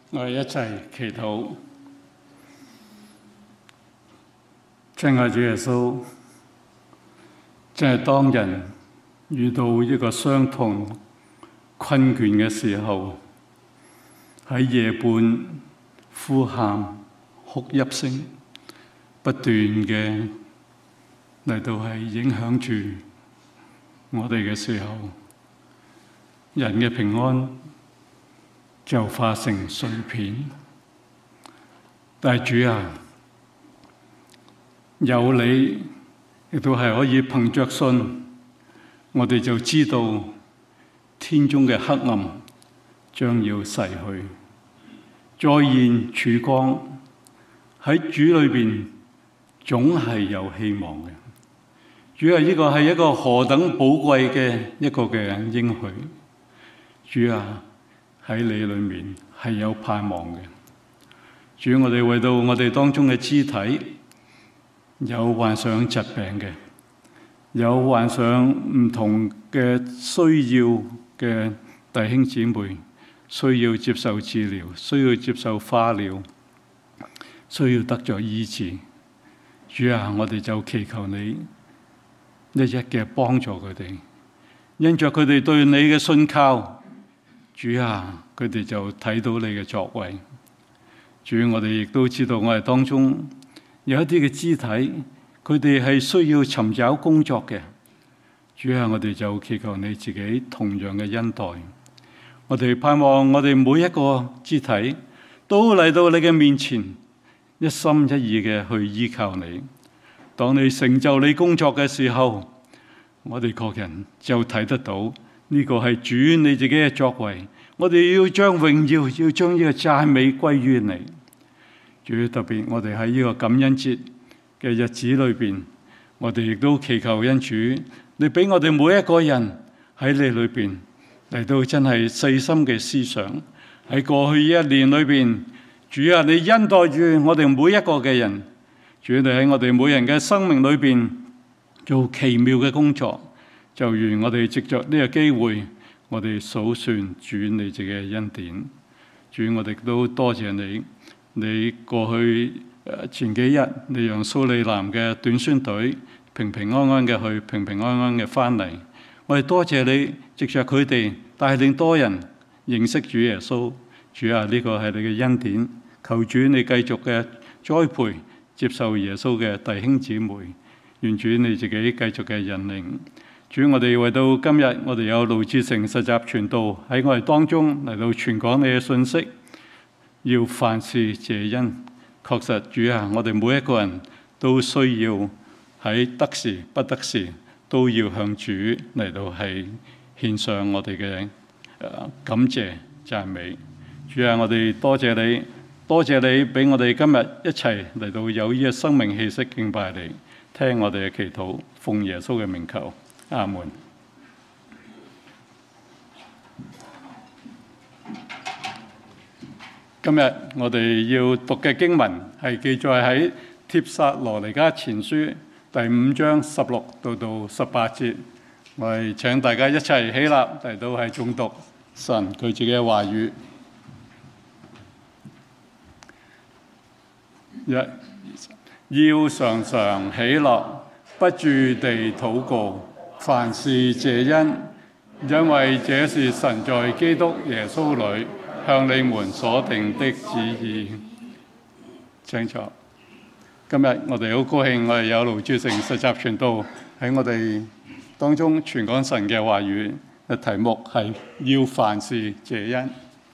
我哋一齊祈禱。親愛主耶穌，真係當人遇到一個傷痛、困倦嘅時候，喺夜半呼喊、哭泣聲不斷嘅嚟到係影響住我哋嘅時候，人嘅平安就化成碎片。但係主啊，有你亦都係可以憑着信，我哋就知道天中嘅黑暗將要逝去，再現曙光。喺主裏邊總係有希望嘅。主啊，呢個係一個何等寶貴嘅一個嘅應許。主啊，喺你裏面係有盼望嘅。主，我哋為到我哋當中嘅肢體，有患上疾病嘅，有患上唔同嘅需要嘅弟兄姊妹，需要接受治療，需要接受化療，需要得咗醫治。主啊，我哋就祈求你一一嘅幫助佢哋，因着佢哋對你嘅信靠，主啊，佢哋就睇到你嘅作為。主，我哋亦都知道我哋當中有一啲嘅肢體，佢哋係需要尋找工作嘅。主啊，我哋就祈求你自己同樣嘅恩待。我哋盼望我哋每一個肢體都嚟到你嘅面前，一心一意嘅去依靠你。當你成就你工作嘅時候，我哋各人就睇得到呢個係主你自己嘅作為。我哋要將榮耀，要將呢個讚美歸於你。主，特別我哋喺呢個感恩節嘅日子裏邊，我哋亦都祈求恩主，你俾我哋每一個人喺你裏邊嚟到真係細心嘅思想。喺過去一年裏邊，主啊，你恩待住我哋每一個嘅人。主，你喺我哋每人嘅生命裏邊做奇妙嘅工作。就願我哋藉着呢個機會，我哋數算主你自己嘅恩典。主，我哋都多謝你。你過去前幾日，你讓蘇里南嘅短宣隊平平安安嘅去，平平安安嘅翻嚟。我哋多謝你，藉着佢哋帶領多人認識主耶穌。主啊，呢個係你嘅恩典。求主你繼續嘅栽培接受耶穌嘅弟兄姊妹。願主你自己繼續嘅引領。主，我哋為到今日，我哋有盧志成實習傳道喺我哋當中嚟到傳講你嘅信息。要凡事謝恩。確實，主啊，我哋每一個人都需要喺得時不得時都要向主嚟到係獻上我哋嘅感謝讚美。主啊，我哋多謝你，多謝你俾我哋今日一齊嚟到有呢個生命氣息敬拜你，聽我哋嘅祈禱，奉耶穌嘅名求，阿門。今日我哋要讀嘅經文係記載喺帖撒羅尼迦前書第5章16到18節。我哋請大家一齊起立嚟到係誦讀神佢自己嘅話語。要常常喜樂，不住地禱告，凡事謝恩，因為這是神在基督耶穌裏向你們所定的旨意。請坐。今日我哋好高興，我哋有盧志成實習傳道喺我哋當中傳講神嘅話語。嘅題目係要凡事謝恩。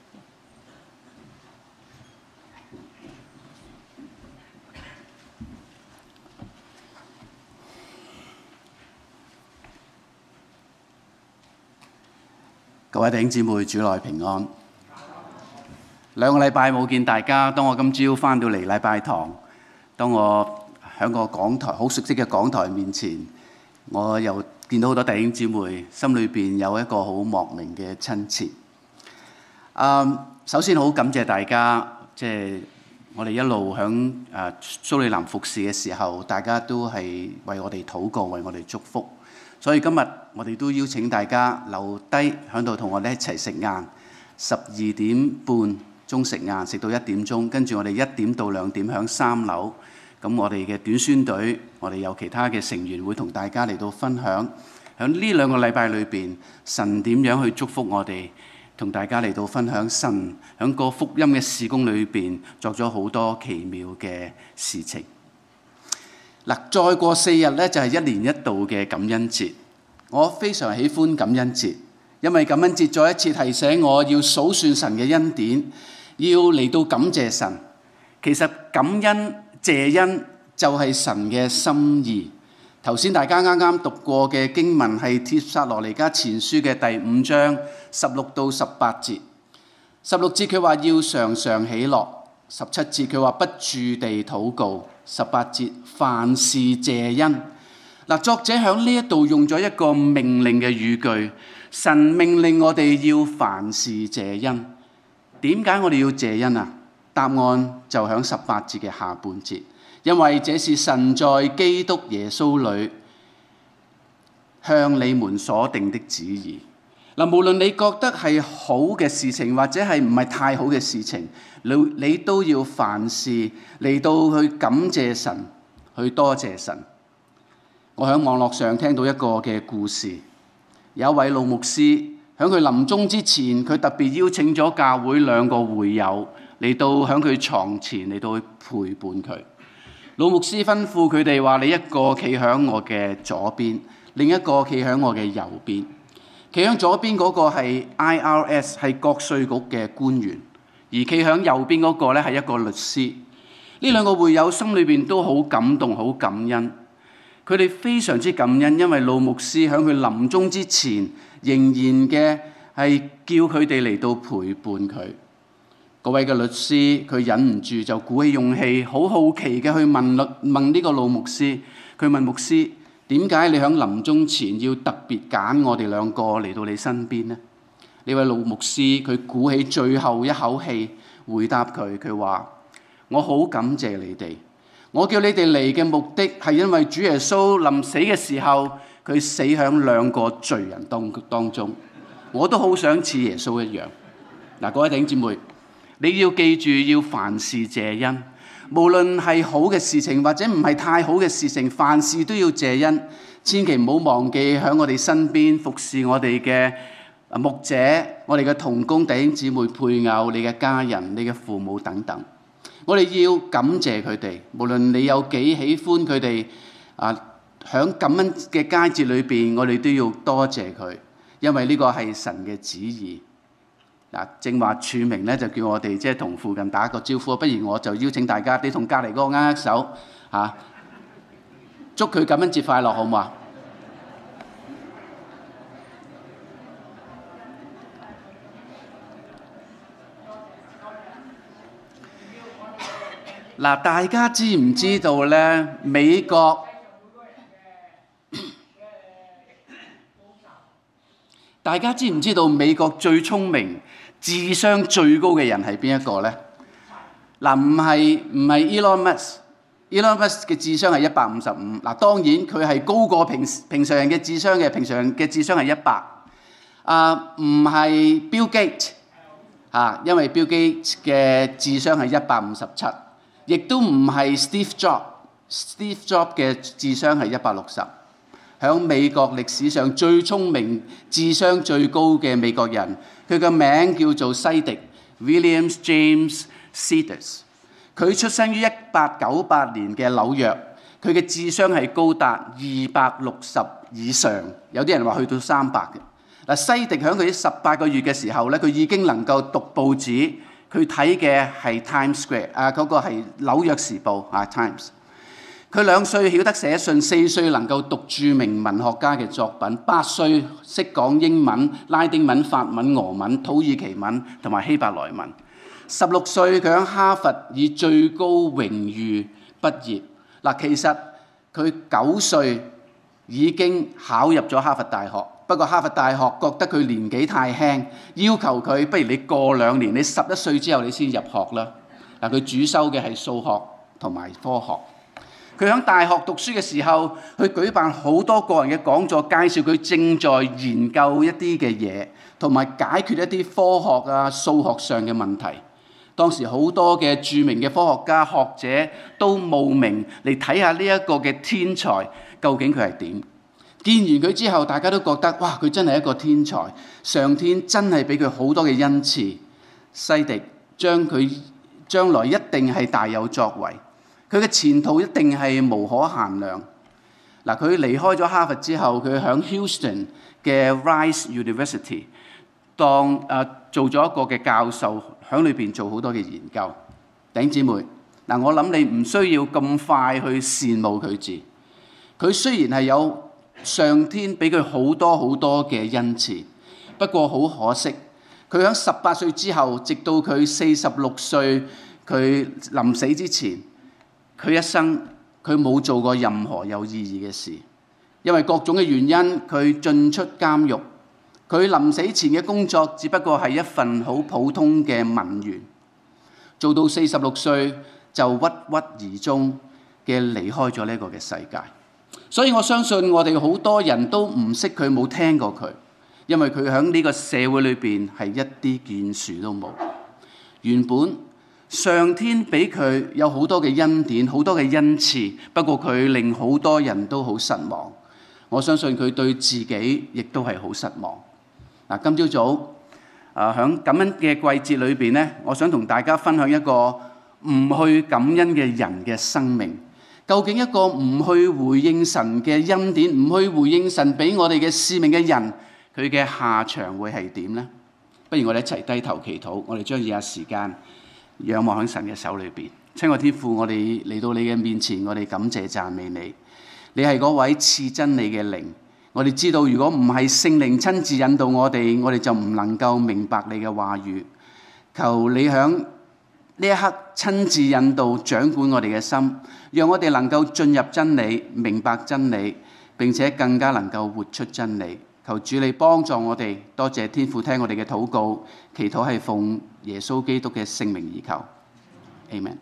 各位弟兄姊妹，主內平安。2個禮拜冇見大家，當我今朝返到嚟禮拜堂，當我喺個講台好熟悉嘅講台面前，我又見到好多弟兄姊妹，心裏邊有一個好莫名嘅親切。首先好感謝大家，即係我哋一路響蘇里南服侍嘅時候，大家都係為我哋禱告，為我哋祝福。所以今日我哋都邀請大家留低喺度同我哋一齊食晏，12點半鐘食晏，食到1點鐘，跟住我哋1點到2點響3樓。咁我哋嘅短宣隊，我哋有其他嘅成員會同大家嚟到分享，喺呢2個禮拜裏邊，神點樣去祝福我哋，同大家嚟到分享神喺個福音嘅事工裏邊作咗好多奇妙嘅事情。嗱，再過4日咧就係1年1度嘅感恩節。我非常喜歡感恩節，因為感恩節再一次提醒我要數算神嘅恩典，要嚟到感謝神。其實感恩謝恩就係神嘅心意。頭先大家啱啱讀過嘅經文係帖撒羅尼迦前書嘅第5章16到18節。16節佢話要常常喜樂，17節佢話不住地禱告，18節凡事謝恩。嗱，作者喺呢一度用咗一個命令嘅語句，神命令我哋要凡事謝恩。點解我哋要謝恩啊？答案就喺18節嘅下半節，因為這是神在基督耶穌裏向你們所定的旨意。嗱，無論你覺得係好嘅事情，或者係唔係太好嘅事情，你都要凡事嚟到去感謝神，去多謝神。我喺網絡上聽到一個嘅故事，有一位老牧師喺佢臨終之前，佢特別邀請咗教會2個會友嚟到喺佢床前嚟到去陪伴佢。老牧師吩咐佢哋話：你一個企喺我嘅左邊，另一個企喺我嘅右邊。企喺左邊嗰個係 IRS 係國稅局嘅官員，而企喺右邊嗰個咧係一個律師。呢2個會友心裏邊都好感動，好感恩。佢哋非常之感恩，因為老牧師喺佢臨終之前，仍然嘅係叫佢哋嚟到陪伴佢。嗰位嘅律師，佢忍唔住就鼓起勇氣，好好奇嘅去問呢個老牧師。佢問牧師：點解你喺臨終前要特別揀我哋2個嚟到你身邊呢？呢位老牧師佢鼓起最後一口氣回答佢，佢話：我好感謝你哋。我叫你哋嚟嘅目的係因為主耶穌臨死嘅時候，佢死喺2個罪人當中。我都好想似耶穌一樣。嗱，各位弟兄姊妹，你要記住要凡事謝恩，無論係好嘅事情或者唔係太好嘅事情，凡事都要謝恩。千祈唔好忘記喺我哋身邊服侍我哋嘅牧者、我哋嘅同工弟兄姊妹、配偶、你嘅家人、你嘅父母等等。我哋要感謝佢哋，無論你有幾喜歡佢哋，響感恩嘅佳節裏邊，我哋都要多謝佢，因為呢個係神嘅旨意。正話署名咧就叫我哋即係同附近打個招呼，不如我就邀請大家，你同隔離嗰個握握手嚇，祝佢感恩節快樂，好唔好啊？嗱，大家知唔知道咧？美國大家知唔知道美國最聰明、智商最高嘅人係邊一個咧？嗱，唔係 Elon Musk。Elon Musk 嘅智商係155。嗱，當然佢係高過平常人嘅智商嘅，平常人嘅智商係100。唔係 Bill Gates 因為 Bill Gates 嘅智商係157。亦都唔係 Steve Jobs 嘅智商係160。喺美國歷史上最聰明、智商最高嘅美國人，佢嘅名叫做西迪 William James Sidis。佢出生於1898年嘅紐約，佢嘅智商係高達260以上，有啲人話去到300嘅。嗱，西迪喺佢18個月嘅時候咧，佢已經能夠讀報紙。佢睇嘅係 Times Square， 嗰個係紐約時報Times。佢2歲曉得寫信，4歲能夠讀著名文學家嘅作品，8歲識講英文、拉丁文、法文、俄文、土耳其文同埋希伯來文。16歲佢喺哈佛以最高榮譽畢業。嗱，其實佢9歲已經考入咗哈佛大學。不過哈佛大學覺得佢年紀太輕，要求佢不如你過2年，你11歲之後你先入學啦。嗱，佢主修嘅係數學同埋科學。佢喺大學讀書嘅時候，佢舉辦好多個人嘅講座，介紹佢正在研究一啲嘅嘢，同埋解決一啲科學數學上嘅問題。 當時好多嘅著名嘅科學家、學者都慕名嚟睇下呢一個嘅天才究竟佢係點。見完佢之後，大家都覺得哇，佢真係一個天才，上天真係俾佢好多嘅恩賜。西迪將佢將來一定係大有作為，佢嘅前途一定係無可限量。嗱，佢離開咗哈佛之後，佢喺 Houston 嘅 Rice University 做咗一個嘅教授，喺裏邊做好多嘅研究。弟兄姊妹，嗱，我諗你唔需要咁快去羨慕佢字。佢雖然係有上天俾佢好多好多嘅恩賜，不過好可惜，佢喺18歲之後，直到佢46歲，佢臨死之前，佢一生佢冇做過任何有意義嘅事，因為各種嘅原因，佢進出監獄。佢臨死前嘅工作只不過係一份好普通嘅文員，做到46歲就鬱鬱而終嘅離開咗呢個嘅世界。所以我相信我哋好多人都唔識佢，冇聽過佢，因為佢喺呢個社會裏邊係一啲建樹都冇。原本上天俾佢有好多嘅恩典，好多嘅恩賜，不過佢令好多人都好失望。我相信佢對自己亦都係好失望。嗱，今朝早喺感恩嘅季節裏邊咧，我想同大家分享一個唔去感恩嘅人嘅生命。究竟一個唔去回應神嘅恩典，唔去回應神俾我哋嘅使命嘅人，佢嘅下場會係點呢？不如我哋一齊低頭祈禱，我哋將以下時間仰望喺神嘅手裏邊。親愛天父，我哋嚟到你嘅面前，我哋感謝讚美你。你係嗰位賜真理嘅靈。我哋知道，如果唔係聖靈親自引導我哋就唔能夠明白你嘅話語。求你響呢一刻親自引導掌管我哋嘅心，讓我哋能夠進入真理，明白真理，並且更加能夠活出真理。求主你幫助我哋。多謝天父聽我哋嘅禱告，祈禱係奉耶穌基督嘅聖名而求。Amen。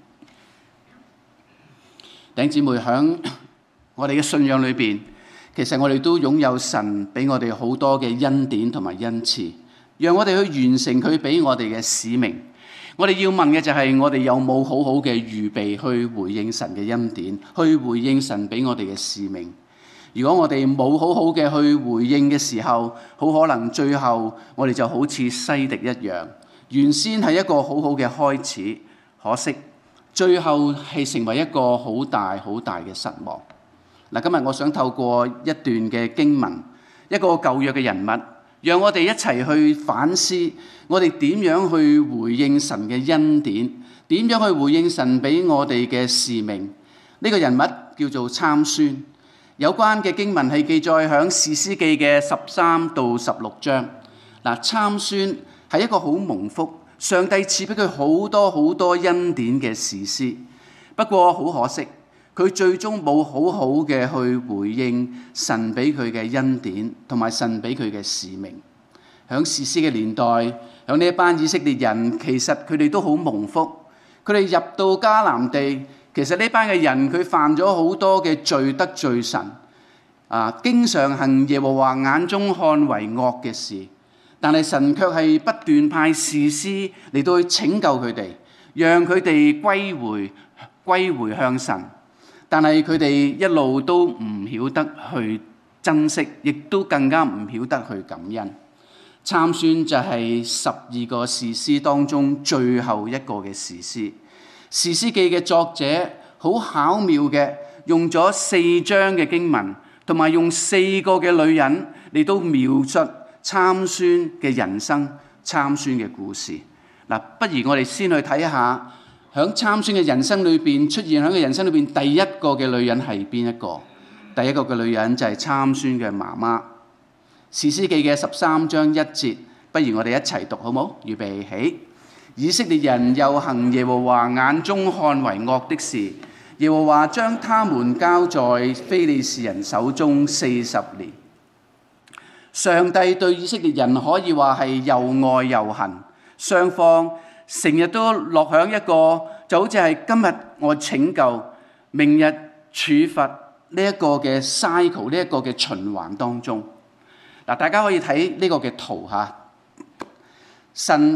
弟兄姊妹，響我哋嘅信仰裏邊，其實我哋都擁有神俾我哋好多嘅恩典同埋恩賜，讓我哋去完成佢俾我哋嘅使命。我哋要問嘅就係，我哋有冇好好嘅預備去回應神嘅恩典，去回應神俾我哋嘅使命？如果我哋冇好好嘅去回應嘅時候，好可能最後我哋就好似西迪一樣，原先係一個好好嘅開始，可惜最後係成為一個好大好大嘅失望。嗱，今日我想透過一段嘅經文，一個舊約嘅人物，讓我哋一齊去反思，我哋點樣去回應神嘅恩典，點樣去回應神俾我哋嘅使命。呢個人物叫做參孫，有關嘅經文係記載喺士師記嘅13到16章。嗱，參孫係一個好蒙福，上帝賜俾佢好多好多恩典嘅士師，不過好可惜，佢最終冇好好嘅去回應神俾佢嘅恩典，同埋神俾佢嘅使命。喺士師嘅年代，喺呢一班以色列人，其實佢哋都好蒙福。佢哋入到迦南地，其實呢班嘅人佢犯咗好多嘅罪，得罪神，經常行耶和華眼中看為惡嘅事。但係神卻係不斷派士師嚟到去拯救佢哋，讓佢哋歸回向神。但係佢哋一路都唔曉得去珍惜，亦都更加唔曉得去感恩。參孫就係12個士師當中最後一個嘅士師。士師記嘅作者好巧妙嘅用咗4章嘅經文，同埋用4個嘅女人嚟到描述參孫嘅人生、參孫嘅故事。嗱，不如我哋先去睇下，喺參孫嘅人生裏邊出現喺佢人生裏邊第一個嘅女人係邊一個？第一個嘅女人就係參孫嘅媽媽。士師記嘅13章1節，不如我哋一齊讀好冇？預備起。以色列人又行耶和華眼中看為惡的事，耶和華將他們交在非利士人手中40年。上帝對以色列人可以話係又愛又恨，雙方成日都落響一個就好似係今日我拯救，明日處罰呢一個嘅 cycle， 呢一個嘅循環當中。嗱，大家可以睇呢個嘅圖嚇，神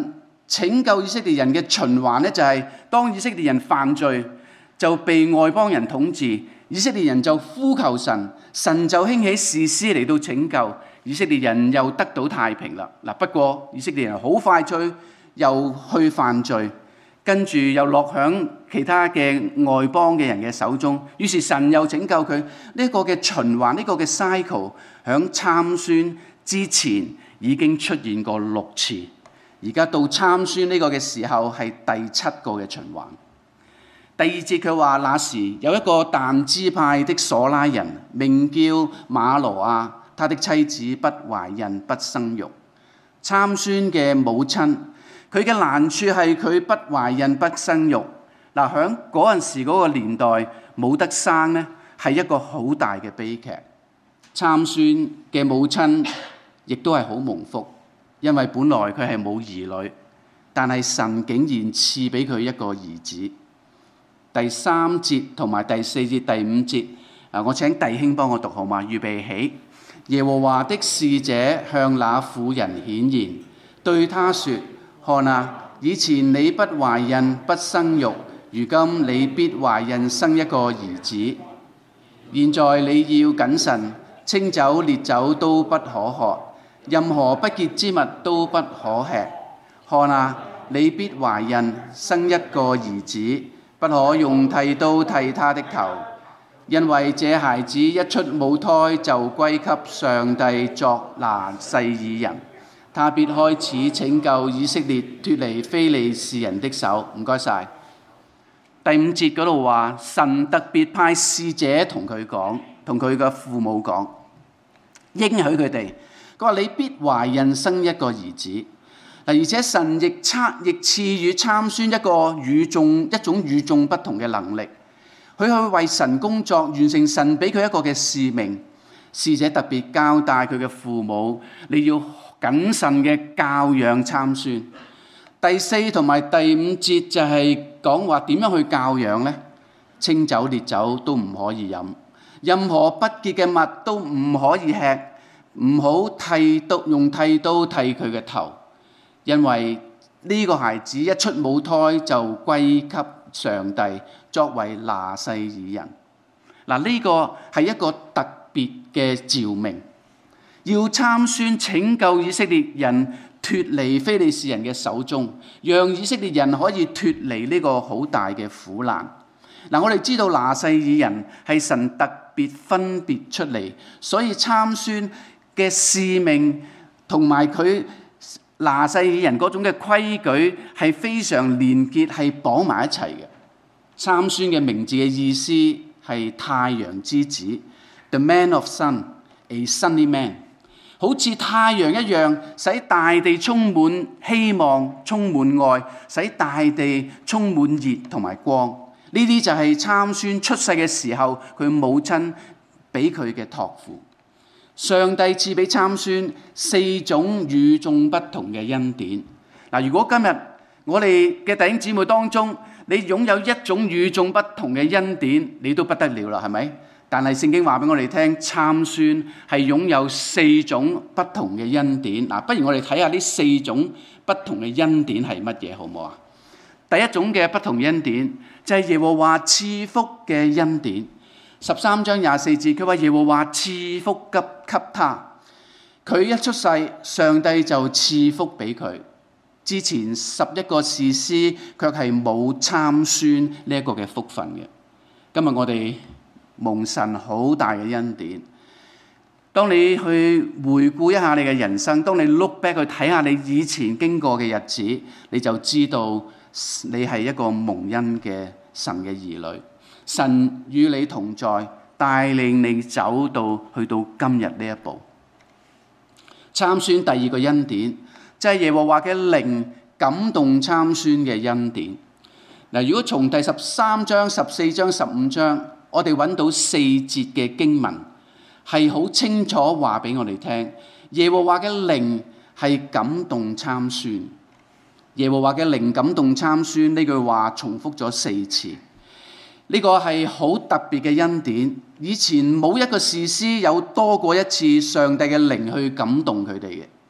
拯救以色列人嘅循環咧，就係當以色列人犯罪就被外邦人統治，以色列人就呼求神，神就興起士師嚟到拯救以色列人，又得到太平啦。嗱，不過以色列人好快脆又去犯罪，跟住又落響其他嘅外邦嘅人嘅手中，於是神又拯救佢。呢個嘅循環，呢個嘅 cycle 響參孫之前已經出現過6次，而家到參孫呢個嘅時候係第7個嘅循環。第2節佢話：那時有一個但支派的瑣拉人，名叫瑪挪亞，他的妻子不懷孕不生育。參孫嘅母親，佢嘅難處係佢不懷孕不生育。嗱，響嗰陣時嗰個年代冇得生呢，係一個好大嘅悲劇。參孫嘅母親亦都係好蒙福，因為本來佢係冇兒女，但係神竟然賜俾佢一個兒子。第3節同埋第4節、第5節，我請弟兄幫我讀好嗎？預備起。耶和華的使者向那婦人顯現，對他說：看啊，以前你不懷孕不生育，如今你必懷孕生一個兒子。現在你要謹慎，清酒烈酒都不可喝，任何不潔之物都不可吃。看啊，你必懷孕生一個兒子，不可用剃刀剃他的頭，因為這孩子一出母胎就歸給上帝作拿細耳人，他必開始拯救以色列脫離非利士人的手。唔該晒。第5節嗰度話，神特別派使者同佢講，同佢嘅父母講，應許佢哋，佢話你必懷孕生一個兒子。而且神亦賜予參孫一種與眾不同嘅能力，佢去為神工作，完成神俾佢一個嘅使命。使者特別交代佢嘅父母，你要謹慎嘅教養參孫。第4同埋第5節就係講話點樣去教養呢？清酒烈酒都唔可以飲，任何不潔嘅物都唔可以吃，唔好用剃刀剃佢嘅頭。因為呢個孩子一出母胎就歸給上帝作為拿細耳人。嗱，呢個係一個特別嘅召命，要參孫拯救以色列人脫離非利士人嘅手中，讓以色列人可以脫離呢個好大嘅苦難。嗱，我哋知道拿細耳人係神特別分別出嚟，所以參孫嘅使命同埋佢拿細耳人嗰種嘅規矩係非常連結，係綁埋一齊嘅。參孫嘅名字嘅意思係太陽之子 ，The man of sun， a sunny man， 好似太陽一樣，使大地充滿希望、充滿愛，使大地充滿熱同埋光。呢啲就係參孫出世嘅時候，佢母親俾佢嘅託付。上帝賜俾參孫4種與眾不同嘅恩典。嗱，如果今日我哋嘅弟兄姊妹當中，你擁有一種與眾不同嘅恩典，你都不得了啦，係咪？但係聖經話俾我哋聽，參孫係擁有4種不同嘅恩典。嗱，不如我哋睇下呢4種不同嘅恩典係乜嘢，好唔好啊？第一種嘅不同恩典就係耶和華賜福嘅恩典。13章24節，佢話耶和華賜福給他，佢一出世，上帝就賜福俾佢。之前11個士師卻係冇參孫呢一個嘅福分嘅。今日我哋蒙神好大嘅恩典。當你去回顧一下你嘅人生，當你 look back 去睇下你以前經過嘅日子，你就知道你係一個蒙恩嘅神嘅兒女。神與你同在，帶領你走到去到今日呢一步。參孫第二個恩典就係耶和華嘅靈感動參孫嘅恩典。嗱，如果從第13章、14章、15章，我哋揾到4節嘅經文，係好清楚話俾我哋聽，耶和華嘅靈係感動參孫。耶和華嘅靈感動參孫呢句話重複咗4次。呢個係好特別嘅恩典，以前冇一個士師有多過一次上帝嘅靈去感動佢哋嘅。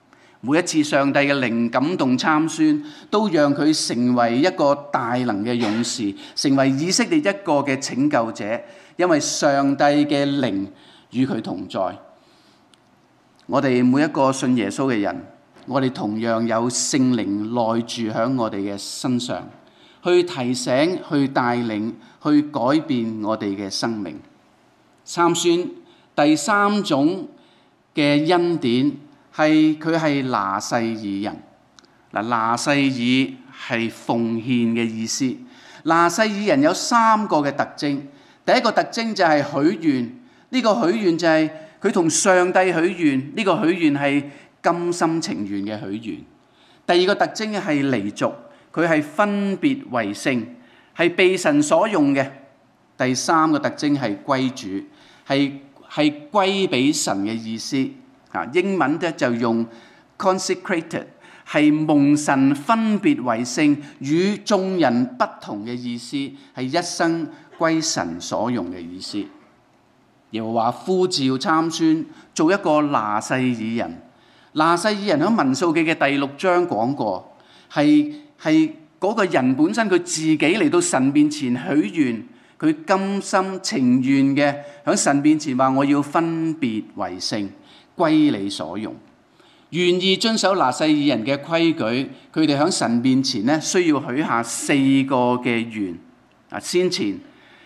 每一次上帝嘅靈感動參孫，都讓佢成為一個大能嘅勇士，成為以色列一個嘅拯救者，因為上帝嘅靈與佢同在。我哋每一個信耶穌嘅人，我哋同樣有聖靈內住喺我哋嘅身上，去提醒、去帶領、去改變我哋嘅生命。參孫第三種嘅恩典係佢係拿細耳人。拿細耳係奉獻嘅意思。拿細耳人有三個嘅特徵。第一個特徵就係許願，呢個許願就係佢同上帝許願，呢個許願係甘心情願嘅許願。第二個特徵係離族，佢係分別為聖，係被神所用嘅。第三個特徵係歸主，係歸俾神嘅意思。英文咧就用 consecrated， 係蒙神分別為聖，與眾人不同嘅意思，係一生歸神所用嘅意思。耶和華呼召參孫做一個拿細耳人。拿細耳人喺民數記嘅第6章講過，係嗰個人本身佢自己嚟到神面前許願，佢甘心情願嘅喺神面前話：我要分別為聖，歸你所用，願意遵守拿細耳人嘅規矩。佢哋喺神面前咧，需要許下4個嘅願。先前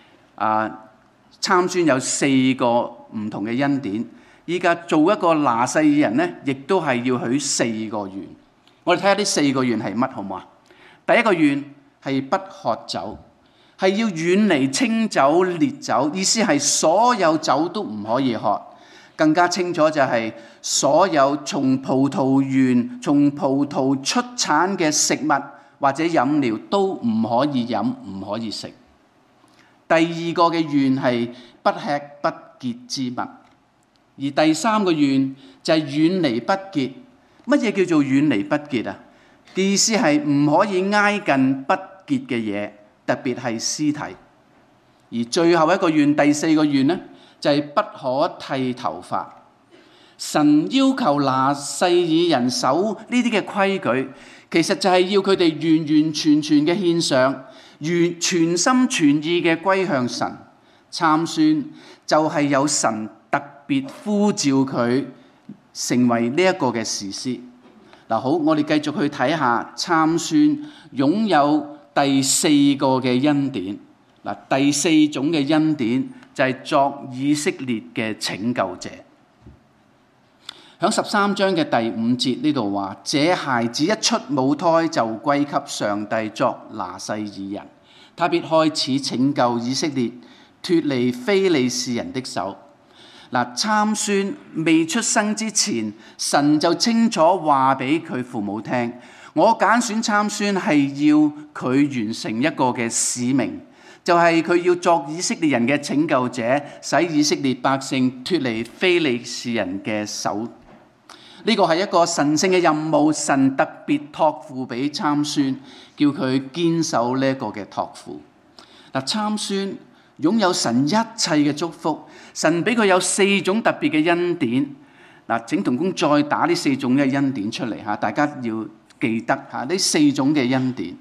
參孫有4個唔同嘅恩典，依家做一個拿細耳人咧，亦都係要許4個願。我哋睇下呢4個願係乜好唔好啊？第一個願係不喝酒，係要遠離清酒烈酒，意思係所有酒都唔可以喝。更加清楚就係所有從葡萄園、從葡萄出產嘅食物或者飲料都唔可以飲，唔可以食。第二個嘅願係不吃不潔之物，而第三個願就係遠離不潔。乜嘢叫做遠離不潔啊？意思係唔可以挨近不潔嘅嘢，特別係屍體。而最後一個願，第4個願呢，就係不可剃頭髮。神要求拿細耳人守呢啲嘅規矩，其實就係要佢哋完完全全嘅獻上，全心全意嘅歸向神。參孫就係有神特別呼召佢成為呢一個嘅士師。好，我哋繼續去睇下參孫擁有第4個嘅恩典。第4種嘅恩典就係作以色列嘅拯救者。喺13章嘅第5節呢度話：這孩子一出母胎就歸給上帝作拿細耳人，他必開始拯救以色列脫離非利士人的手。參孫未出生之前，神就清楚話俾佢父母聽：我揀選參孫係要佢完成一個嘅使命，就係佢要作以色列人嘅拯救者，使以色列百姓脫離非利士人嘅手。呢個係一個神聖嘅任務，神特別託付俾參孫，叫佢堅守呢一個嘅託付。參孫擁有神一切嘅祝福，神俾佢有4種特別嘅恩典。請同工再打呢4種嘅恩典出嚟嚇，大家要記得嚇呢4種嘅恩典。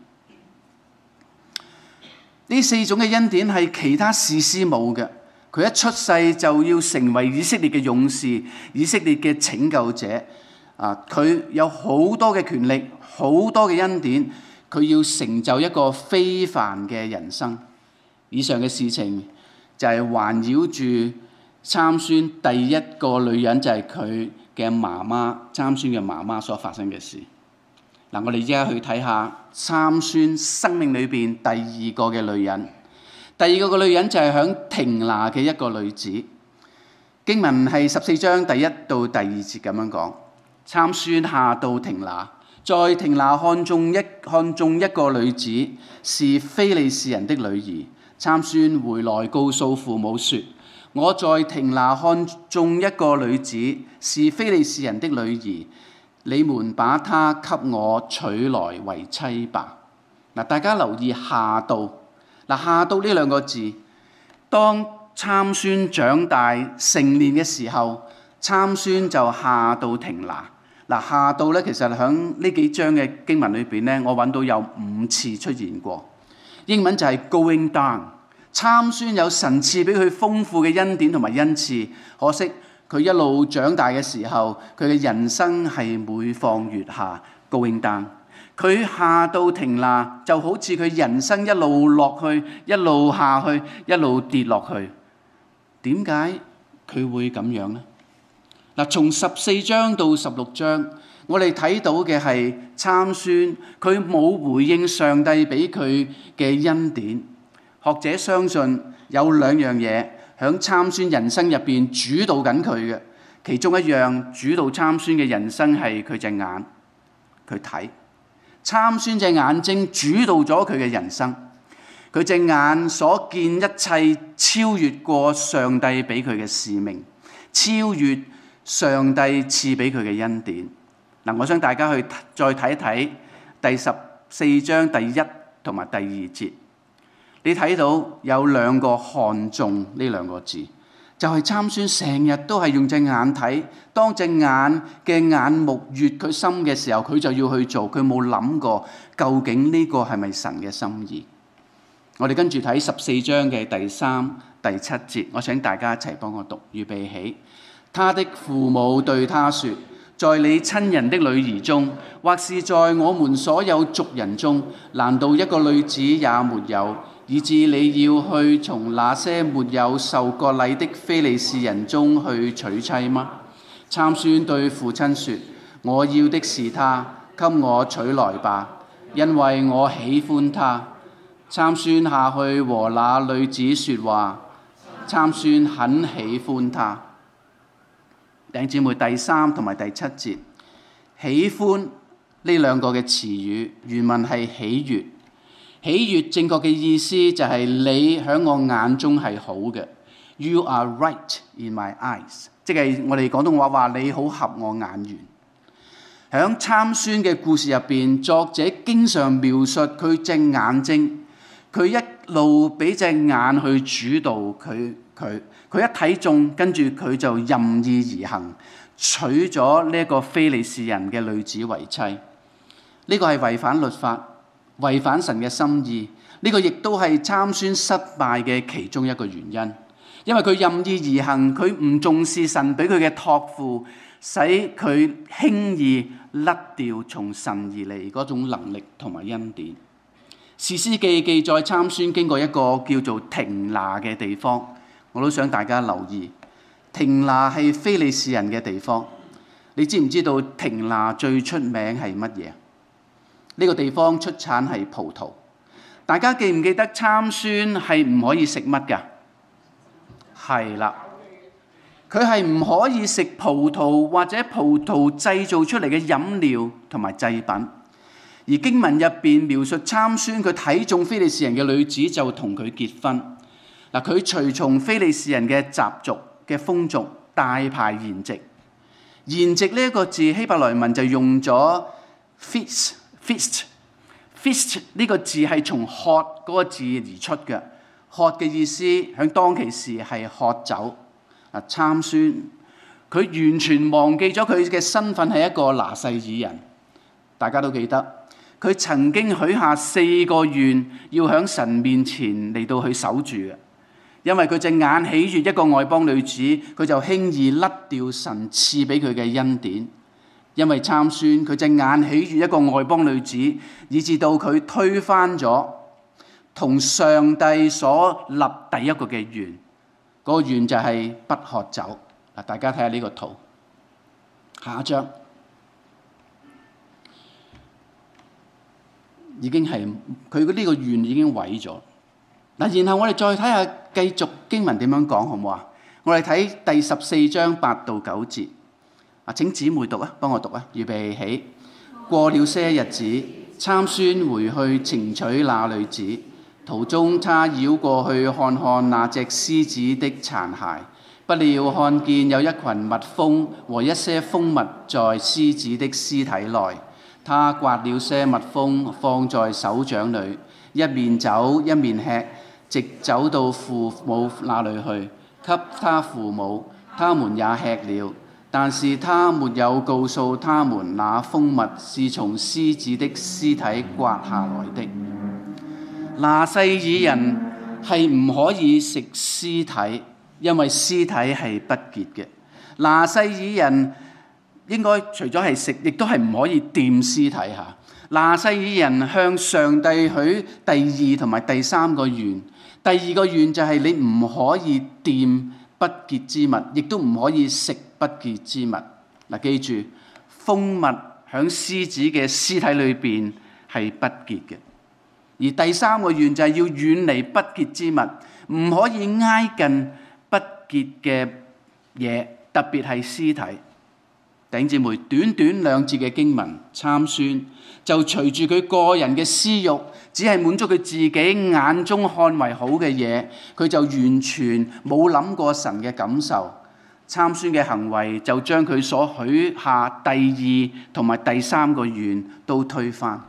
呢4種嘅恩典係其他士師冇嘅。佢一出世就要成為以色列嘅勇士，以色列嘅拯救者。佢有好多嘅權力，好多嘅恩典，佢要成就一個非凡嘅人生。以上嘅事情就係環繞住參孫第一個女人，就係佢嘅媽媽，參孫嘅媽媽所發生嘅事。我哋而家去睇下參孫生命裏邊第2個嘅女人。第2個嘅女人就係響亭拿嘅一個女子。經文係14章第1到第2節咁樣講：參孫下到亭拿，在亭拿看中一個女子，是非利士人的女兒。參孫回來告訴父母說：我在亭拿看中一個女子，是非利士人的女兒，你們把她給我娶來為妻吧。大家留意下到。下到呢2個字，當參孫長大成年嘅時候，參孫就下到亭拿。 嗱，下到咧，其實喺呢幾章嘅經文裏邊咧，我揾到有5次出現過。英文就係 going down。參孫有神賜俾佢豐富嘅恩典同埋恩賜，可惜佢一路長大嘅時候，佢嘅人生係每況愈下 going down。佢下到亭拿就好似佢人生一路落去，一路下去，一路跌落去。點解佢會咁樣呢？嗱，從14章到16章，我哋睇到嘅係參孫，佢冇回應上帝俾佢嘅恩典。學者相信有2樣嘢響參孫人生入邊主導緊佢嘅，其中一樣主導參孫嘅人生係佢隻眼，佢睇。參孫隻眼睛主導咗佢嘅人生，佢隻眼所見一切超越過上帝俾佢嘅使命，超越上帝賜俾佢嘅恩典。嗱，我想大家去再睇一睇第14章第1同埋第2節。你睇到有2個看中呢2個字，就係參孫成日都係用隻眼睇，當隻眼嘅眼目越佢深嘅時候，佢就要去做，佢冇諗過究竟呢個係咪神嘅心意。我哋跟住睇14章嘅第3、第7節，我請大家一齊幫我讀，預備起。他的父母對他說：在你親人的女兒中，或是在我們所有族人中，難道一個女子也沒有？以致你要去從那些沒有受割禮的非利士人中去娶妻嗎？參孫對父親說：我要的是她，給我娶來吧，因為我喜歡她。參孫下去和那女子說話，參孫很喜歡她。弟兄姊妹，第3同埋第7節，喜歡呢2個嘅詞語原文係喜悅。喜悅正確嘅意思就係你喺我眼中係好嘅 ，You are right in my eyes， 即係我哋廣東話話你好合我眼緣。喺參孫嘅故事入邊，作者經常描述佢隻眼睛，佢一路俾隻眼去主導佢一睇中，跟住佢就任意而行，娶咗呢一個非利士人嘅女子為妻。呢個係違反律法，違反神嘅心意，呢個亦都係參孫失敗嘅其中一個原因，因為佢任意而行，佢唔重視神俾佢嘅託付，使佢輕易甩掉從神而嚟嗰種能力同埋恩典。士師記記載參孫經過一個叫做亭拿嘅地方，我都想大家留意，亭拿係非利士人嘅地方。你知唔知道亭拿最出名係乜嘢？呢個地方出產係葡萄。大家記唔記得參孫係唔可以食乜㗎？係啦，佢係唔可以食葡萄或者葡萄製造出嚟嘅飲料同埋製品。而經文入邊描述參孫佢睇中非利士人嘅女子，就同佢結婚。嗱，佢隨從非利士人嘅習俗嘅風俗，大排筵席。筵席呢一個字希伯來文就用咗 feast 呢個字係從喝嗰個字而出嘅。喝嘅意思喺當其時係喝酒。參孫佢完全忘記咗佢嘅身份係一個拿細耳人。大家都記得佢曾經許下4個願要喺神面前嚟到去守住嘅，因為佢隻眼喜悅一個外邦女子，佢就輕易甩掉神賜俾佢嘅恩典。因為參孫佢隻眼喜悅一個外邦女子，以致到佢推翻咗同上帝所立第一個嘅願，嗰個願就係不喝酒。嗱，大家睇下呢個圖，下一張已經係佢呢個願已經毀咗。嗱，然後我哋再睇下繼續經文點樣講，好唔好啊？我哋睇第14章8到9節。請姊妹讀啊，幫我讀啊，預備起。過了些日子，參孫回去迎娶那女子，途中他繞過去看看那隻獅子的殘骸，不料看見有一群蜜蜂和一些蜂蜜在獅子的屍體內。他刮了些蜜蜂放在手掌裏，一面走一面吃，直走到父母那裏去，給他父母，他們也吃了。 但是他沒有告訴他們那蜂蜜是從獅子的屍體刮下來的。拿細耳人係唔可以食屍體，因為屍體係不潔嘅。拿細耳人應該除咗係食，亦都係唔可以掂屍體嚇。拿細耳人向上帝許第二同埋第三個願。第二個願就係你唔可以掂不潔之物，亦都唔可以食不潔之物。嗱，記住，蜂蜜響獅子嘅屍體裏邊係不潔嘅。而第三個願就係要遠離不潔之物，唔可以挨近不潔嘅嘢，特別係屍體。弟兄姊妹，短短兩節嘅經文，參孫就隨住佢個人嘅私慾，只係滿足佢自己眼中看為好嘅嘢，佢就完全冇諗過神嘅感受。參孫嘅行為就將佢所許下第二同埋第三個願都推翻。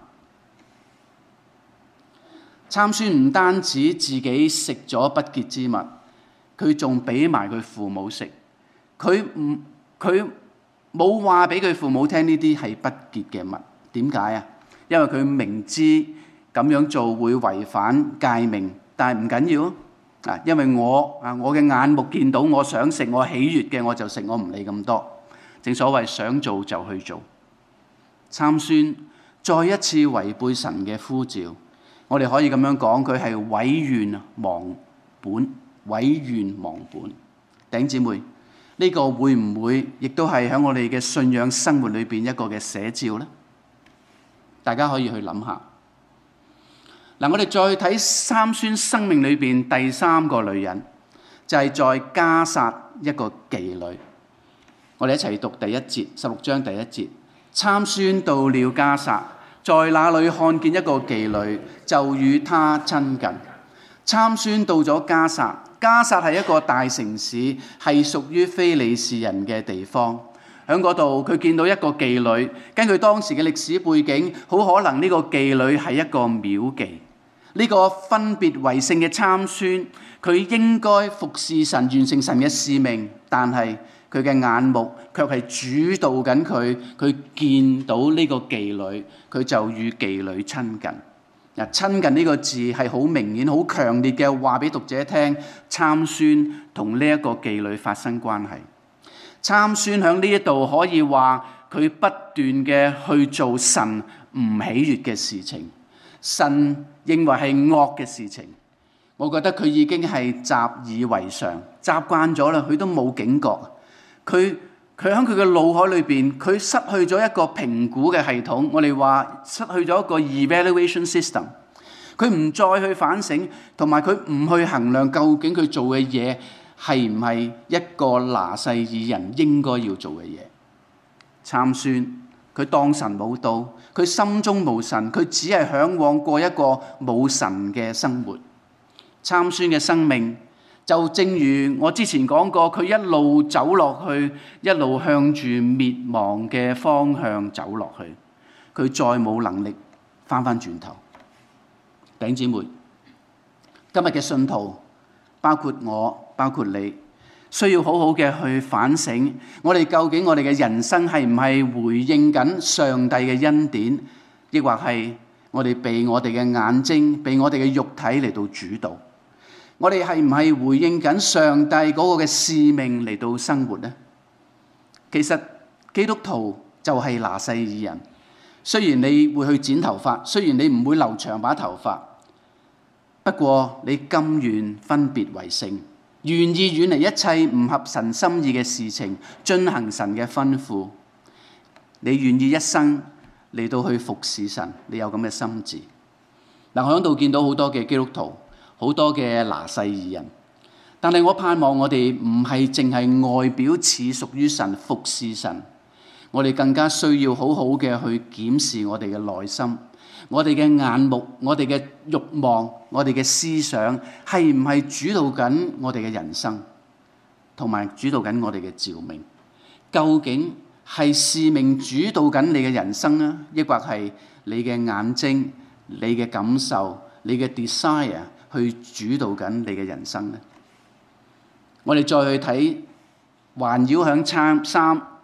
參孫唔單止自己食咗不潔之物，佢仲俾埋佢父母食。佢冇話俾佢父母聽呢啲係不潔嘅物。點解啊？因為佢明知咁樣做會違反誡命，但係唔緊要啊！因為我嘅眼目見到，我想食，我喜悅嘅我就食，我唔理咁多。正所謂想做就去做。參孫再一次違背神嘅呼召，我哋可以咁樣講，佢係毀願忘本，毀願忘本。弟兄姊妹，呢個會唔會亦都係喺我哋嘅信仰生活裏邊一個嘅寫照呢？大家可以去諗下。嗱，我哋再睇參孫生命裏邊第三個女人，就係在迦薩一個妓女。我哋一齊讀第一節，16章第一節。參孫到了迦薩，在那裏看見一個妓女，就與她親近。參孫到咗迦薩，迦薩係一個大城市，係屬於非利士人嘅地方。喺嗰度，佢見到一個妓女。根據當時嘅歷史背景，好可能呢個妓女係一個廟妓。呢個分別為聖嘅參孫，佢應該服侍神，完成神嘅使命，但係佢嘅眼目卻係主導緊佢。佢見到呢個妓女，佢就與妓女親近。嗱，親近呢個字係好明顯、好強烈嘅話俾讀者聽，參孫同呢一個妓女發生關係。參孫喺呢一度可以話佢不斷嘅去做神唔喜悅嘅事情，神認為係惡嘅事情。我覺得佢已經係習以為常，習慣咗啦，佢都冇警覺。佢喺佢嘅腦海裏邊，佢失去咗一個評估嘅系統。我哋話失去咗一個 evaluation system。佢唔再去反省，同埋佢唔去衡量究竟佢做嘅嘢係唔係一個拿細耳人應該要做嘅嘢。參孫佢當神冇到，佢心中無神，佢只係嚮往過一個冇神嘅生活。參孫嘅生命就正如我之前講過，佢一路走落去，一路向住滅亡嘅方向走落去，佢再冇能力翻轉頭。弟兄姊妹，今日嘅信徒包括我，包括你，需要好好嘅去反省，我哋究竟我哋嘅人生係唔係回應緊上帝嘅恩典，抑或係我哋被我哋嘅眼睛、被我哋嘅肉體嚟到主導？我哋係唔係回應緊上帝嗰個嘅使命嚟到生活呢？其實基督徒就係拿細耳人，雖然你會去剪頭髮，雖然你唔會留長把頭髮，不過你甘願分別為聖，願意遠離一切唔合神心意嘅事情，遵行神嘅吩咐。你願意一生嚟到去服侍神，你有咁嘅心志。嗱，我喺度見到好多嘅基督徒，好多嘅拿細耳人，但係我盼望我哋唔係淨係外表似屬於神，服侍神，我哋更加需要好好嘅去檢視我哋嘅內心，我哋嘅眼目，我哋嘅慾望，我哋嘅思想係唔係主導緊我哋嘅人生，同埋主導緊我哋嘅召命？究竟係使命主導緊你嘅人生啊，抑或係你嘅眼睛、你嘅感受、你嘅 desire 去主導緊你嘅人生呢？我哋再去睇環繞響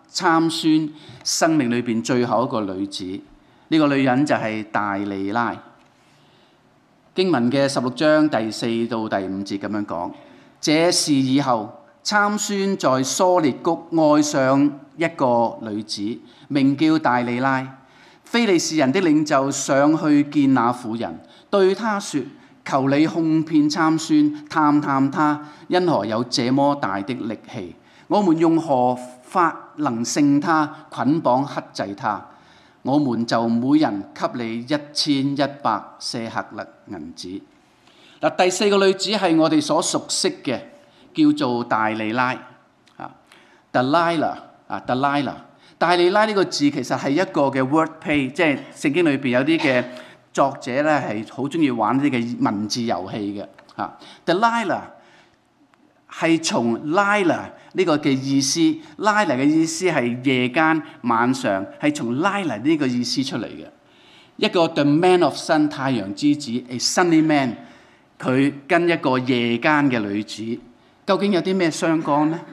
參孫生命裏邊最後一個女子。呢個女人就係大利拉。經文嘅16章第4到第5節咁樣講：這事以後，參孫在梭烈谷愛上一個女子，名叫大利拉。非利士人的領袖上去見那婦人，對他說：求你控騙參孫，探探他因何有這麼大的力氣，我們用何法能勝他，捆綁克制他？我們就每人給你1100舍客勒銀子。嗱，第4個女子係我哋所熟悉嘅，叫做大利拉。Delilah。大利拉呢個字其實係一個嘅 wordplay， 即係聖經裏邊有啲嘅作者咧係好中意玩啲嘅文字遊戲嘅。Delilah 係從 Lila 呢個嘅意思 ，Lila 嘅意思係夜間、晚上，係從 Lila 呢個意思出嚟嘅。一個 The Man of Sun 太陽之子 ，A Sunny Man， 佢跟一個夜間嘅女子，究竟有啲咩相干呢？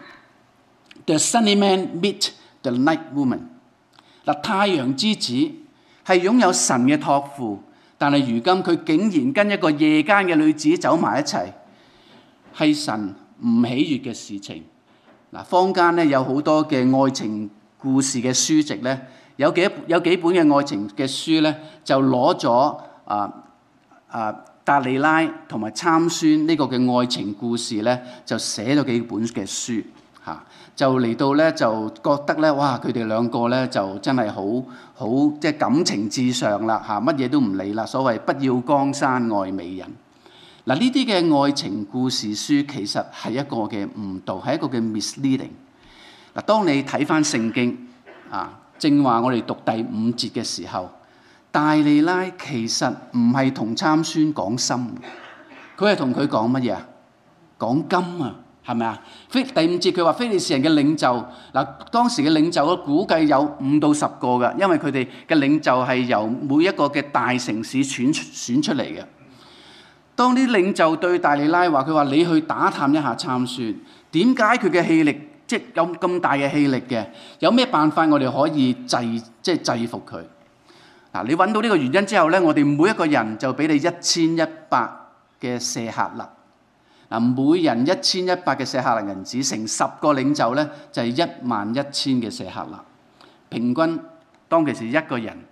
The Sunny Man meet the Night Woman。嗱，太陽之子係擁有神嘅託付，但係如今佢竟然跟一個夜間嘅女子走埋一齊，係神唔喜悅嘅事情。嗱，坊間咧有好多嘅愛情故事嘅書籍咧，有幾本嘅愛情嘅書咧，就攞咗達利拉同埋參孫呢個嘅愛情故事咧，就寫咗幾本嘅書嚇，就嚟到咧就覺得咧，哇！佢哋兩個咧就真係好即係感情至上啦嚇，乜嘢都唔理啦，所謂不要江山愛美人。嗱，呢啲嘅愛情故事書其實係一個嘅誤導，係一個嘅 misleading。嗱，當你睇翻聖經正話我哋讀第5節嘅時候，大利拉其實唔係同參孫講心，佢係同佢講乜嘢啊？講金啊，係咪啊？第5節佢話非利士人嘅領袖，嗱，當時嘅領袖我估計有5到10個㗎，因為佢哋嘅領袖係由每一個嘅大城市選出嚟嘅。當啲領袖對大利拉話，佢話你去打探一下參孫，點解佢嘅氣力即係有咁大嘅氣力嘅？有咩辦法我哋可以制服佢？嗱，你揾到呢個原因之後咧，我哋每一個人就俾你1100嘅舍客勒。嗱，每人1100嘅舍客勒銀子，乘10個領袖咧就係11000嘅舍客勒。平均當其時一個人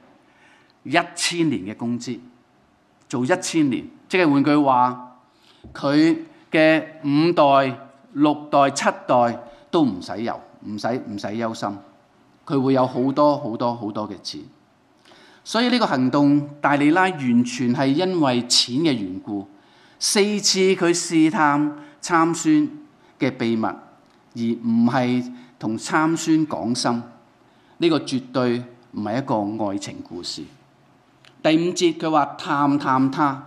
1000年嘅工資，做1000年。即係換句話，佢嘅5代、6代、7代都唔使憂，唔使憂心，佢會有好多嘅錢。所以呢個行動，大利拉完全係因為錢嘅緣故，4次佢試探參孫嘅秘密，而唔係同參孫講心。呢個絕對唔係一個愛情故事。第5節佢話探探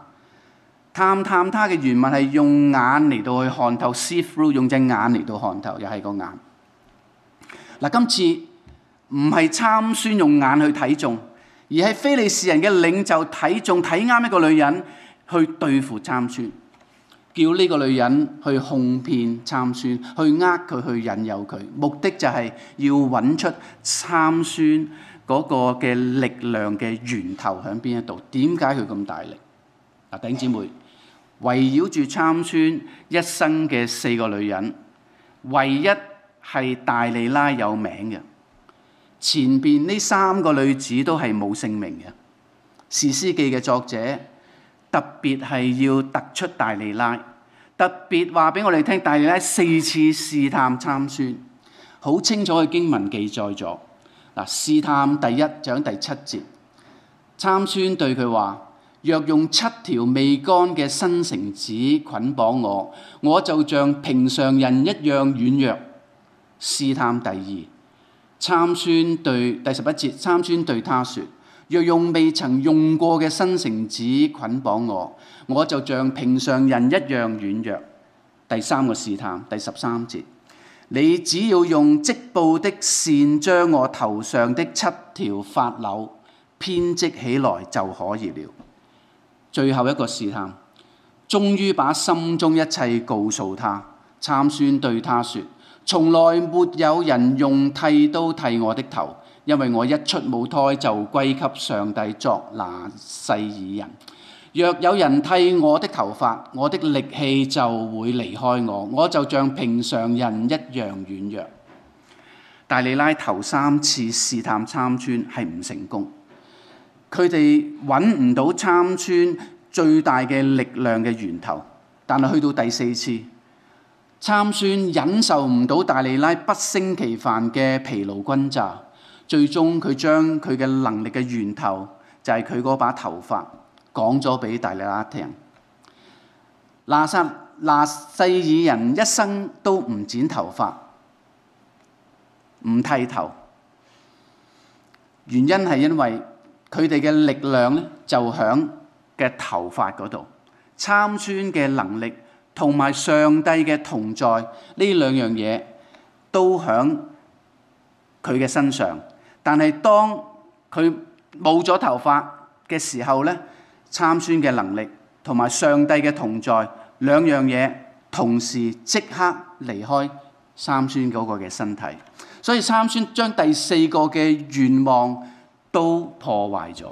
他嘅原文係用眼嚟到去看透 ，see through， 用隻眼嚟到看透，又係個眼。嗱，今次唔係參孫用眼去睇中，而係非利士人嘅領袖睇中睇啱一個女人去對付參孫，叫呢個女人去控騙參孫，去佢，去引誘佢，目的就係要揾出參孫嗰個嘅力量嘅源頭喺邊一度，點解佢咁大力？嗱，弟兄姊妹。圍繞住參孫一生嘅4個女人，唯一係大利拉有名嘅，前邊呢3個女子都係冇姓名嘅。士師記嘅作者特別係要突出大利拉，特別話俾我哋聽，大利拉4次試探參孫，好清楚嘅經文記載咗。嗱，試探第1就喺第7節，參孫對佢話：若用7條未乾嘅新繩子捆綁我，我就像平常人一樣軟弱。試探第2，參孫對第11節，參孫對他說：若用未曾用過嘅新繩子捆綁我，我就像平常人一樣軟弱。第3個試探，第13節，你只要用織布的線將我頭上的7條髮綹編織起來就可以了。最後一個試探，終於把心中一切告訴他。參孫對他說： 從來沒有人用剃刀剃我的頭，因為我一出母胎就歸給上帝作拿細耳人。若有人剃我的頭髮，我的力氣就會離開我，我就像平常人一樣軟弱。大利拉頭3次試探參孫係唔成功，佢哋揾唔到參孫最大嘅力量嘅源頭，但係去到第4次，參孫忍受唔到大利拉不勝其煩嘅疲勞轟炸，最終佢將佢嘅能力嘅源頭就係佢嗰把頭髮講咗俾大利拉聽。拿細耳人一生都唔剪頭髮，唔剃頭，原因係因為佢哋嘅力量咧就響嘅頭髮嗰度。參孫嘅能力同埋上帝嘅同在呢兩樣嘢都響佢嘅身上，但係當佢冇咗頭髮嘅時候咧，參孫嘅能力同埋上帝嘅同在兩樣嘢同時即刻離開參孫嗰個嘅身體，所以參孫將第4個嘅願望都破壞咗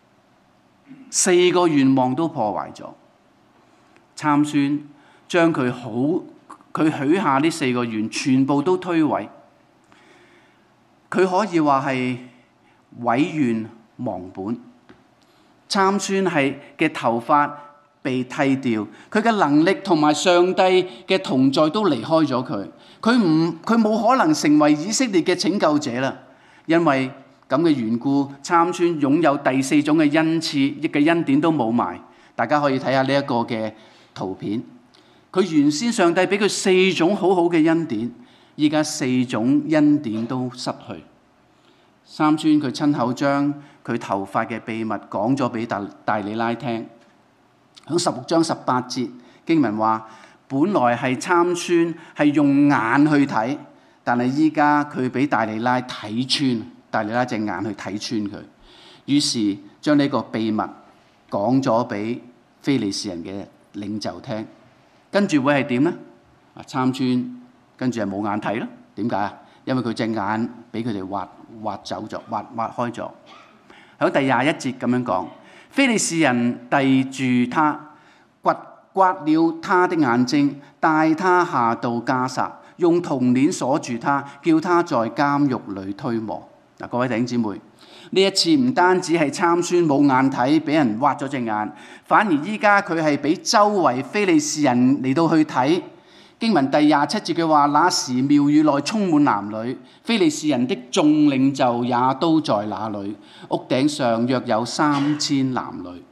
，4個願望都破壞咗。參孫將佢許下呢4個願全部都推毀，佢可以話係毀願忘本。參孫係嘅頭髮被剃掉，佢嘅能力同埋上帝嘅同在都離開咗佢，佢冇可能成為以色列嘅拯救者啦。因為咁嘅緣故，參孫擁有第4種嘅恩賜，亦嘅恩典都冇埋。大家可以睇下呢一個嘅圖片，佢原先上帝俾佢4種好好嘅恩典，依家4種恩典都失去。參孫佢親口將佢頭髮嘅秘密講咗俾大利拉聽。喺16章18節經文話，本來係參孫係用眼去睇，但係依家佢俾大利拉睇穿，大利拉隻眼去睇穿佢，於是將呢個秘密講咗俾非利士人嘅領袖聽。跟住會係點呢？參孫跟住係冇眼睇咯。點解啊？因為佢隻眼俾佢哋挖走咗，挖開咗。喺第21節咁樣講，非利士人逮住他，刮了他的眼睛，帶他下到迦薩，用銅鏈鎖住他，叫他在監獄裏推磨。嗱，各位弟兄姊妹，呢一次唔單止係參孫冇眼睇，俾人挖咗隻眼，反而依家佢係俾周圍非利士人嚟到去睇。經文第27節嘅話，那時廟宇內充滿男女，非利士人的眾領袖也都在那裏，屋頂上約有3000男女。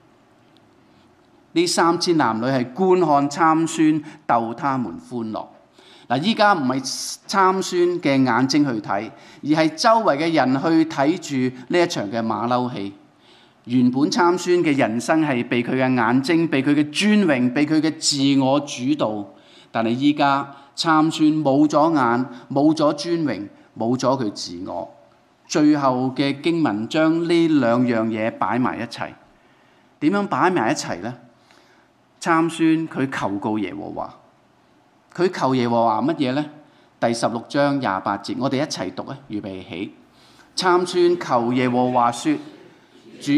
呢3000男女係觀看參孫逗他們歡樂。嗱，依家唔係參孫嘅眼睛去睇，而係周圍嘅人去睇住呢一場嘅馬騮戲。原本參孫嘅人生係被佢嘅眼睛、被佢嘅尊榮、被佢嘅自我主導，但係依家參孫冇咗眼、冇咗尊榮、冇咗佢自我。最後嘅經文將呢兩樣嘢擺埋一齊。點樣擺埋一齊呢？參孫佢求告耶和華，佢求耶和華乜嘢呢？第16章28節，我哋一齊讀啊！預備起。參孫求耶和華說：主，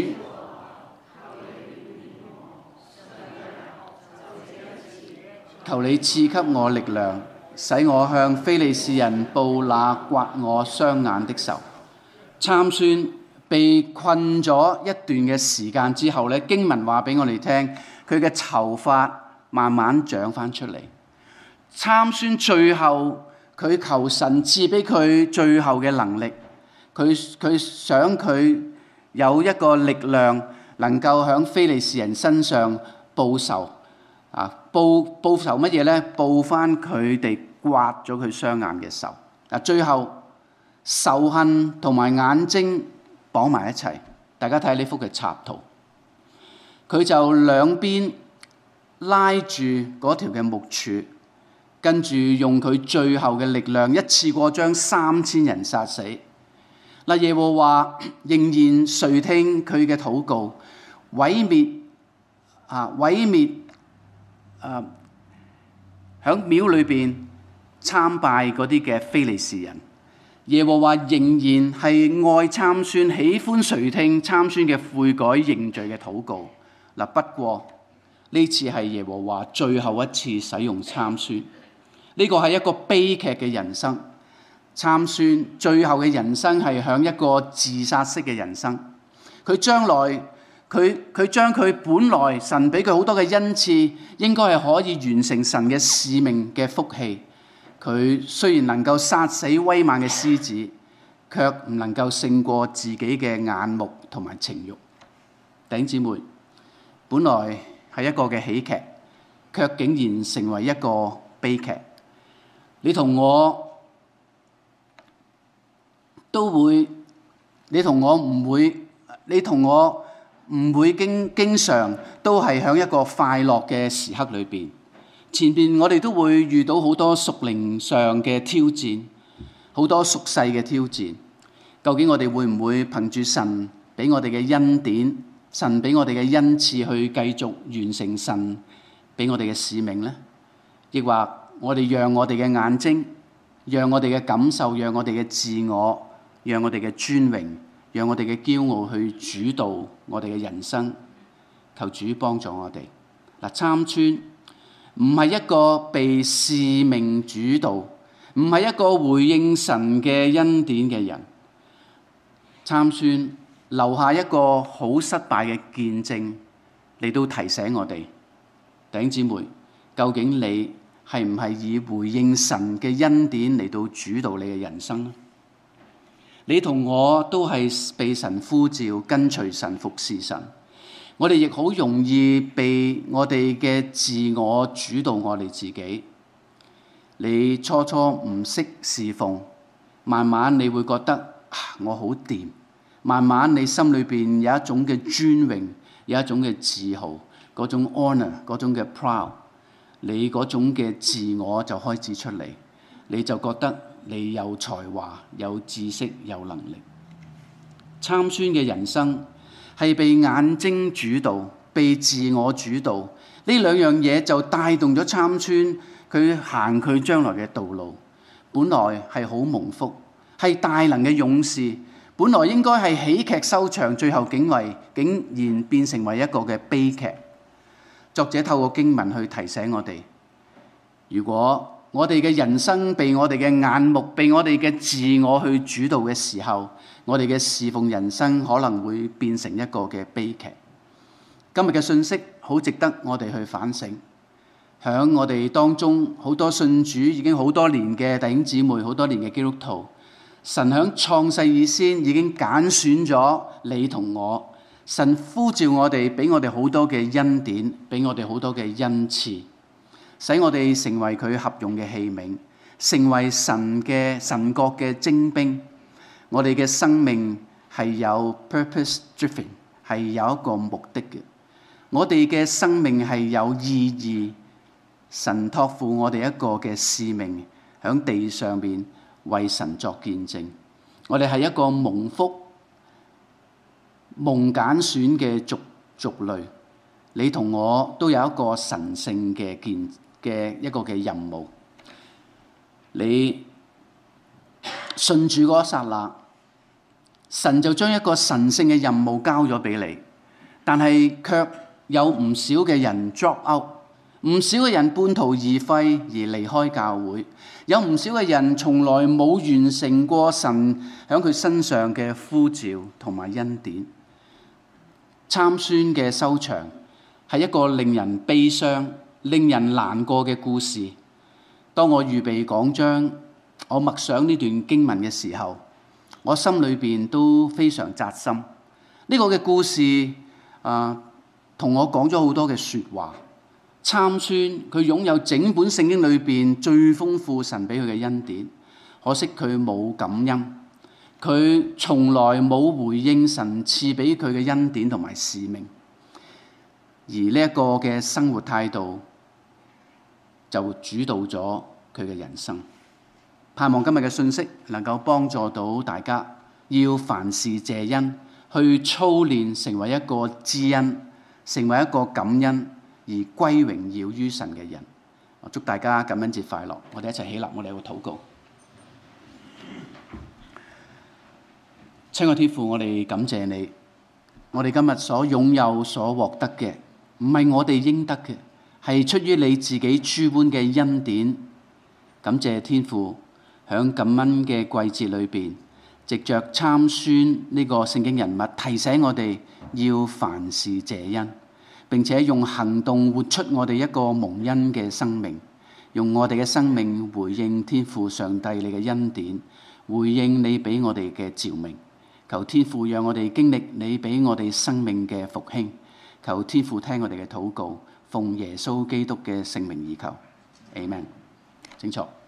求你賜給我力量，使我向非利士人報那刮我雙眼的仇。參孫被困咗一段嘅時間之後咧，經文話俾我哋聽，佢嘅頭髮慢慢長翻出嚟。參孫最後佢求神賜俾佢最後嘅能力，佢想佢有一個力量，能夠喺非利士人身上報仇。報仇乜嘢咧？報翻佢哋刮咗佢雙眼嘅仇。最後仇恨同埋眼睛綁埋一齊。大家睇呢幅嘅插圖，佢就兩邊拉住嗰條嘅木柱，跟住用佢最後嘅力量，一次過將3000人殺死。嗱，耶和華仍然垂聽佢嘅禱告，毀滅喺廟裏邊參拜嗰啲嘅非利士人。耶和華仍然係愛參孫，喜歡垂聽參孫嘅悔改認罪嘅禱告。嗱，不過呢次係耶和華最後一次使用參孫，呢個係一個悲劇嘅人生。參孫最後嘅人生係響一個自殺式嘅人生。佢將來佢將佢本來神俾佢好多嘅恩賜，應該係可以完成神嘅使命嘅福氣。佢雖然能夠殺死威猛嘅獅子，卻唔能夠勝過自己嘅眼目同埋情慾。弟兄姊妹，本來係一個嘅喜劇，卻竟然成為一個悲劇。你同我唔會經常都係喺一個快樂嘅時刻裏邊。前邊我哋都會遇到好多屬靈上嘅挑戰，好多屬世嘅挑戰。究竟我哋會唔會憑住神俾我哋嘅恩典，神俾我哋嘅恩賜去繼續完成神俾我哋嘅使命呢？亦或我哋讓我哋嘅眼睛，讓我哋嘅感受，讓我哋嘅自我，讓我哋嘅尊榮，讓我哋嘅驕傲去主導我哋嘅人生？求主幫助我哋。嗱，參孫唔係一個被使命主導，唔係一個回應神嘅恩典嘅人。參孫留下一個好失敗嘅見證嚟到提醒我哋，弟兄姊妹，究竟你係唔係以回應神嘅恩典嚟到主導你嘅人生呢？你同我都係被神呼召跟隨神服侍神。我哋亦好容易被我哋嘅自我主導我哋自己。你初初唔識侍奉，慢慢你會覺得我好掂，慢慢你心裏邊有一種嘅尊榮，有一種嘅自豪，嗰種 honor， 嗰種嘅 proud， 你嗰種嘅自我就開始出嚟，你就覺得你有才華、有知識、有能力。參孫嘅人生係被眼睛主導，被自我主導，呢兩樣嘢就帶動咗參孫佢行佢將來嘅道路。本來係好蒙福，係大能嘅勇士，本來應該係喜劇收場，最後竟然變成為一個嘅悲劇。作者透過經文去提醒我哋，如果我哋嘅人生被我哋嘅眼目、被我哋嘅自我去主導嘅時候，我哋嘅侍奉人生可能會變成一個嘅悲劇。今日嘅信息好值得我哋去反省。響我哋當中好多信主已經好多年嘅弟兄姊妹，好多年嘅基督徒，神響創世以先已經揀選咗你同我。神呼召我哋，俾我哋好多嘅恩典，俾我哋好多嘅恩賜，使我哋成為佢合用嘅器皿，成為神國嘅精兵。我哋嘅生命係有 purpose driven， 係有一個目的嘅。我哋嘅生命係有意義，神託付我哋一個嘅使命，響地上面為神作見證。我哋係一個蒙福、蒙揀選嘅族類。你同我都有一個神聖嘅一個嘅任務。你信主嗰一剎那，神就將一個神聖嘅任務交咗俾你，但係卻有唔少嘅人 drop out， 唔少嘅人半途而廢而離開教會，有唔少嘅人從來冇完成過神喺佢身上嘅呼召同埋恩典。參孫嘅收場係一個令人悲傷、令人難過嘅故事。當我預備講章，我默想呢段經文嘅時候，我心裏邊都非常扎心。呢個嘅故事同我講咗好多嘅説話。參孫佢擁有整本聖經裏邊最豐富神俾佢嘅恩典，可惜佢冇感恩，佢從來冇回應神賜俾佢嘅恩典同埋使命，而呢一個嘅生活態度就主導咗佢嘅人生。盼望今日嘅信息能夠幫助到大家，要凡事謝恩，去操練成為一個知恩，成為一個感恩而歸榮耀於神嘅人。 祝大家感恩節快樂！我哋一齊起立，我哋有個禱告。親愛天父，我哋感謝你，我哋今日所擁有、所獲得嘅，唔係我哋應得嘅，係出於你自己諸般嘅恩典。感謝天父，響感恩嘅季節裏邊，藉着參孫呢個聖經人物，提醒我哋要凡事謝恩，並且用行動活出我哋一個蒙恩嘅生命，用我哋嘅生命回應天父上帝你嘅恩典，回應你俾我哋嘅召命。求天父讓我哋經歷你俾我哋生命嘅復興。求天父聽我哋嘅禱告，奉耶穌基督嘅聖名而求，Amen。請坐。